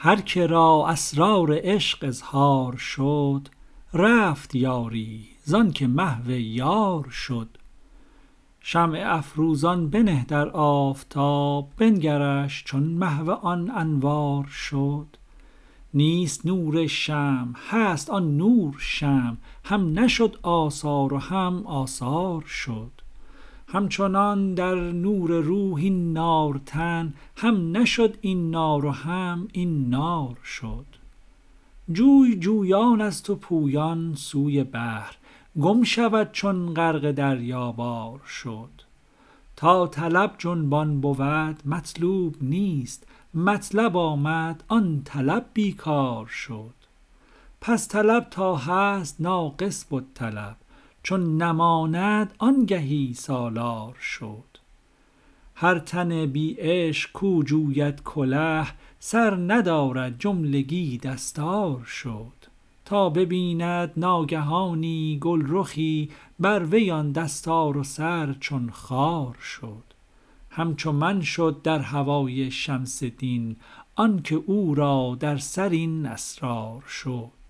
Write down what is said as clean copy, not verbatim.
هر که را اسرار عشق اظهار شد، رفت یاری زان که محو یار شد. شمع افروزان بنه در آفتاب، بنگرش چون محو آن انوار شد. نیست نور شمع هست آن نور شمع، هم نشد آثار و هم آثار شد. همچنان در نور روح این نار تن، هم نشد این نار و هم این نار شد. جوی جویان است و پویان سوی بحر، گم شود چون غرق دریابار شد. تا طلب جنبان بود مطلوب نیست، مطلب آمد آن طلب بیکار شد. پس طلب تا هست ناقص بد طلب، چون نماند آنگهی سالار شد. هر تن بی عشق کو جوید کله، سر ندارد جملگی دستار شد. تا ببیند ناگهانی گل رخی، بر وی آن دستار و سر چون خار شد. همچو من شد در هوای شمس دین، آن که او را در سر این اسرار شد.